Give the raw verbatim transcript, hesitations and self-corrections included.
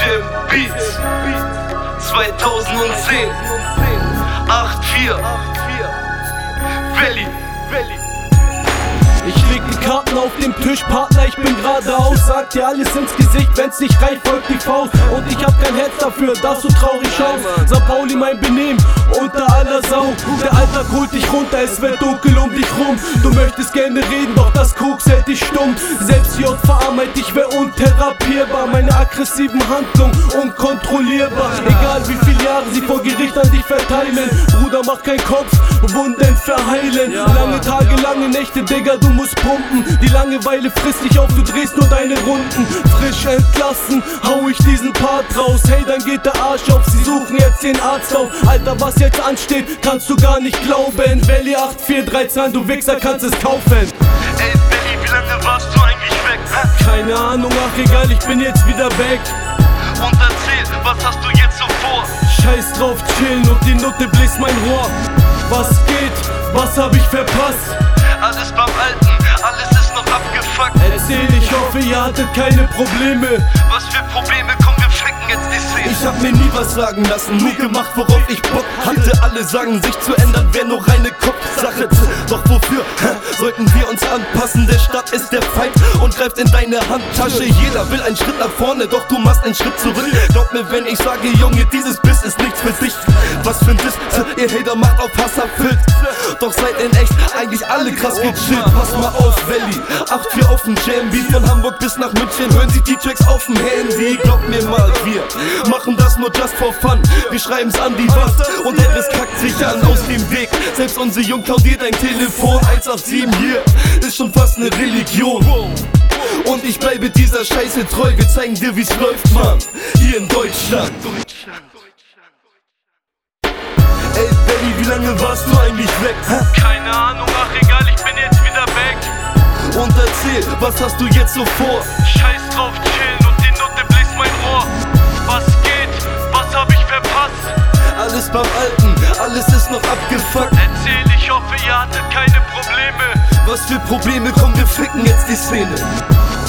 Jam Beats zweitausendzehn acht vier Valley. Ich leg die Karten auf dem Tisch, Partner, ich bin geradeaus. Sag dir alles ins Gesicht, wenn's nicht reicht, folgt die Faust. Und ich hab kein Herz dafür, dass du traurig schaust. Sankt Pauli mein Benehmen, unter aller Sau. Der Alltag holt dich runter, es wird dunkel um dich rum. Du möchtest gerne reden, doch das Koks hält dich stumm. Selbst J V meint, ich wär untherapierbar. Meine aggressiven Handlungen unkontrollierbar. Egal wie viele Jahre sie vor Gericht an dich verteilen. Bruder, mach keinen Kopf, Wunden verheilen. Lange Tage, lange Nächte, Digga, du musst pumpen. Die Langeweile frisst dich auf, du drehst nur deine Runden. Frisch entlassen, hau ich diesen Part raus. Hey, dann geht der Arsch auf, sie suchen jetzt den Arzt auf. Alter, was jetzt ansteht, kannst du gar nicht glauben. Valley acht vier drei zwei, du Wichser, kannst es kaufen. Ey Valley, wie lange warst du eigentlich weg? Keine Ahnung, ach egal, ich bin jetzt wieder weg. Und erzähl, was hast du jetzt so vor? Scheiß drauf, chillen und die Nutte bläst mein Rohr. Was geht? Was hab ich verpasst? Alles beim Alten, alles ist noch abgefuckt. Erzähl, ich hoffe, ihr hattet keine Probleme. Was für Probleme, komm, wir ficken jetzt die Szene. Ich hab mir nie was sagen lassen, nur gemacht, worauf ich Bock hatte. Alle sagen, sich zu ändern wär nur reine Kopfsache. Doch wofür sollten wir uns anpassen? Der Staat ist der Feind und greift in deine Handtasche. Jeder will einen Schritt nach vorne, doch du machst einen Schritt zurück. Glaub mir, wenn ich sage, Junge, dieses Biss ist nichts für dich. Was für ein Diss, ihr Hater macht auf Hass erfüllt. Doch seid in echt eigentlich alle krass gechillt. Pass mal auf, Valley acht vier auf dem Jam Beat. Von Hamburg bis nach München hören sich die Tracks auf dem Handy. Glaubt mir mal, wir machen das nur just for fun. Wir schreiben's an die Wand und der Rest kackt sich an aus dem Weg. Selbst unsere Jung klaudiert ein Telefon. eins acht sieben hier ist schon fast eine Religion. Und ich bleibe dieser Scheiße treu. Wir zeigen dir, wie's läuft, Mann, hier in Deutschland. Ey Valley, wie lange warst du eigentlich weg? Keine Ahnung, ach egal, ich bin jetzt wieder weg. Und erzähl, was hast du jetzt so vor? Scheiß drauf, chillen und die Nutte bläst mein Rohr. Was geht? Was hab ich verpasst? Alles beim Alten, alles ist noch abgefuckt. Erzähl, ich hoffe, ihr hattet keine Probleme. Was für Probleme, komm, wir ficken jetzt die Szene.